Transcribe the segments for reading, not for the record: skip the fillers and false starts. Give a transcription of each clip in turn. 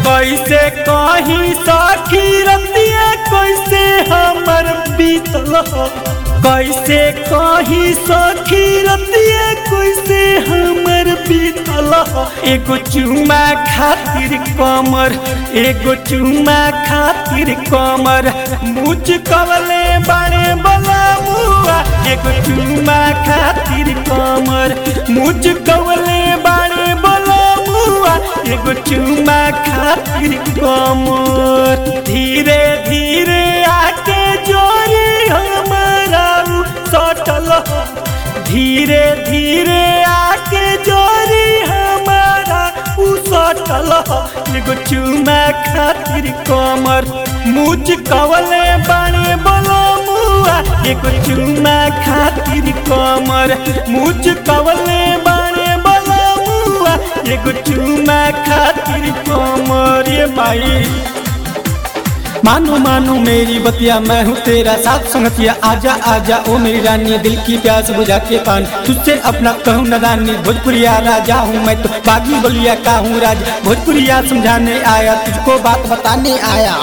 कैसे कहीं सखी रतिया कैसे हमर बीतल कैसे कहीं सखी रतिया कैसे हमर बीतल एगो चुमा खातिर कमर एगो चुमा खातिर कमर मुझ कवले बाड़े बला मुआ एगो चुमा खातिर कमर मुझ कवले बाड़े बला मुआ एगो चुमा खातिर कमर धीरे धीरे आके जोरी हमारा सटल धीरे धीरे आके जोरी हमारा सटल एगो चुमा खातिर कमर मुझ कवले बाड़े बोलो मुआ एगो चुमा खातिर कमर मुझ कवले बाड़े बोलो मुआ एगो चुमा खातिर कमर ये माई मानो मानो मेरी बतिया मैं हूँ तेरा साथ संगतिया आजा आजा ओ मेरी रानी दिल की प्यास बुझा के पान तुझसे अपना कहूँ नदानी भोजपुरिया राजा हूँ मैं तो बागी बलिया का हूँ राजा भोजपुरिया समझाने आया तुझको बात बताने आया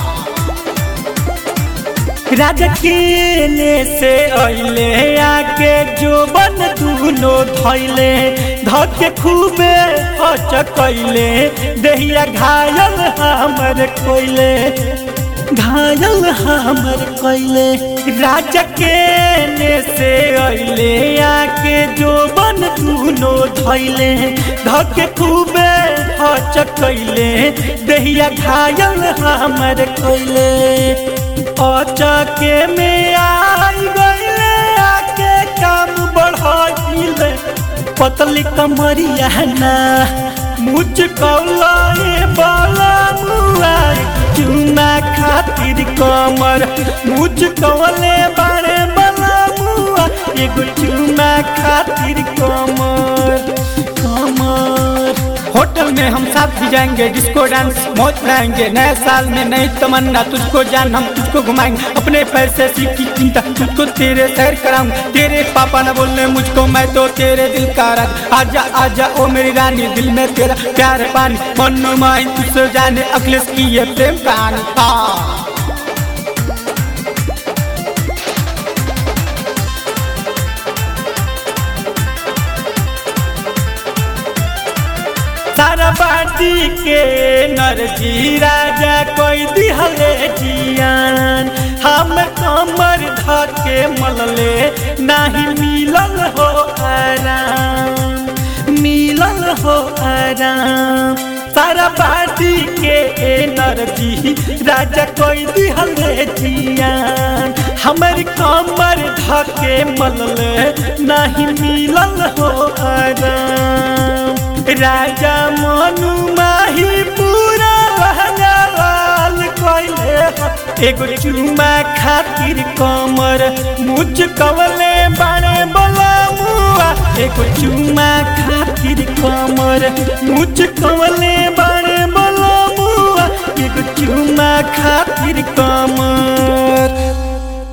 राजा केने से अइले आके जो बन दूनो धैले धके खूबे अचकैले देहिया घायल हमर कोइले घायल हमर कोइले राजा केने से अइले आके जो बन दूनो धैले धके खूबे अचकैले देहिया घायल हमर कोइले अचके में आई गईले आके काम बढ़ाइले पतली कमरिया ना मुझ कौलाए बाला मुआ चुमा खातिर कमर मुझ कौले बाड़े बाला मुआ एगो चुमा खातिर कमर कमर होटल में हम साथ भी जाएंगे डिस्को डांस मौज उड़ाएंगे नए साल में नई तमन्ना तुझको जान हम तुझको घुमाएंगे अपने पैसे सीखी चिंता तुझको तेरे सैर कराऊं तेरे पापा न बोलने मुझको मैं तो तेरे दिल का राज आजा आजा ओ मेरी रानी दिल में तेरा प्यार पानी मनो माही तुझसे जाने अखिलेश की ये प्रेम कहानी सारा बाटी के नरजी राजा कोई दिहले जियान हम कमर धके मलले नहीं मिलल हो आराम मिलल हो आराम सारा बाटी के नरजी राजा कोई दिहले जियान हमर कमर धके मलले नहीं मिलल हो आराम राजा मनु माही पूरा लाल कोइले एगो चुमा खातिर कमर मुझ कवले बाड़े बला मुआ एगो चुमा खातिर कमर मुझ कवले बाड़े बला मुआ एगो चुमा खातिर कमर।